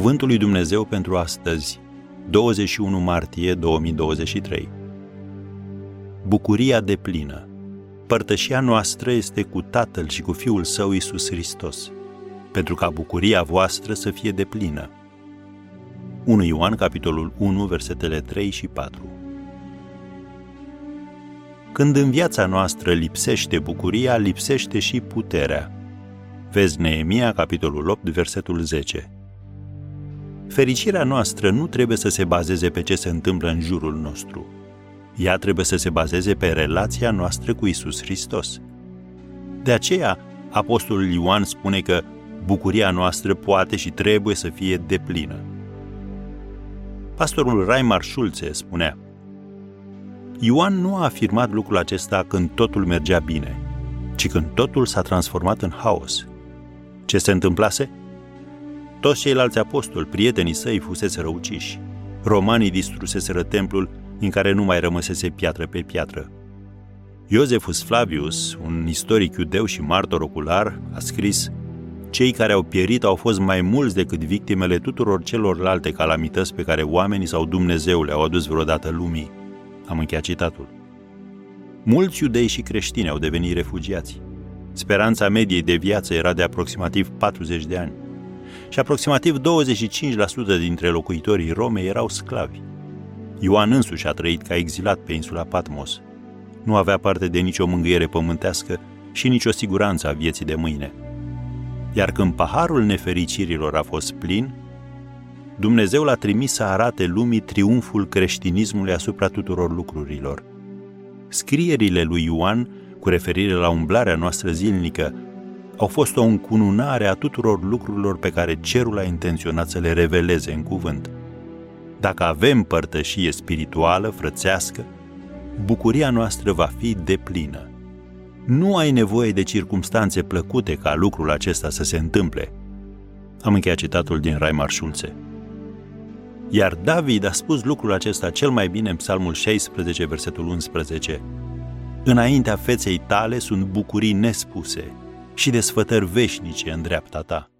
Cuvântul lui Dumnezeu pentru astăzi, 21 martie 2023. Bucuria deplină. Părtășia noastră este cu Tatăl și cu Fiul Său Iisus Hristos, pentru ca bucuria voastră să fie deplină. 1 Ioan, capitolul 1, versetele 3 și 4. Când în viața noastră lipsește bucuria, lipsește și puterea. Vezi Neemia, capitolul 8, versetul 10. Fericirea noastră nu trebuie să se bazeze pe ce se întâmplă în jurul nostru. Ea trebuie să se bazeze pe relația noastră cu Iisus Hristos. De aceea, apostolul Ioan spune că bucuria noastră poate și trebuie să fie deplină. Pastorul Raimar Schulze spunea: Ioan nu a afirmat lucrul acesta când totul mergea bine, ci când totul s-a transformat în haos. Ce se întâmplase? Toți ceilalți apostoli, prietenii săi, fuseseră uciși. Romanii distruseseră templul, în care nu mai rămăsese piatră pe piatră. Iosefus Flavius, un istoric iudeu și martor ocular, a scris: cei care au pierit au fost mai mulți decât victimele tuturor celorlalte calamități pe care oamenii sau Dumnezeu le-au adus vreodată lumii. Am încheiat citatul. Mulți iudei și creștini au devenit refugiați. Speranța mediei de viață era de aproximativ 40 de ani. Și aproximativ 25% dintre locuitorii Romei erau sclavi. Ioan însuși a trăit ca exilat pe insula Patmos. Nu avea parte de nicio mângâiere pământească și nicio siguranță a vieții de mâine. Iar când paharul nefericirilor a fost plin, Dumnezeu l-a trimis să arate lumii triumful creștinismului asupra tuturor lucrurilor. Scrierile lui Ioan, cu referire la umblarea noastră zilnică, au fost o încununare a tuturor lucrurilor pe care cerul a intenționat să le reveleze în cuvânt. Dacă avem părtășie spirituală, frățească, bucuria noastră va fi deplină. Nu ai nevoie de circumstanțe plăcute ca lucrul acesta să se întâmple. Am încheiat citatul din Raimar Schulze. Iar David a spus lucrul acesta cel mai bine în Psalmul 16, versetul 11. Înaintea feței tale sunt bucurii nespuse și desfătări veșnice în dreapta ta.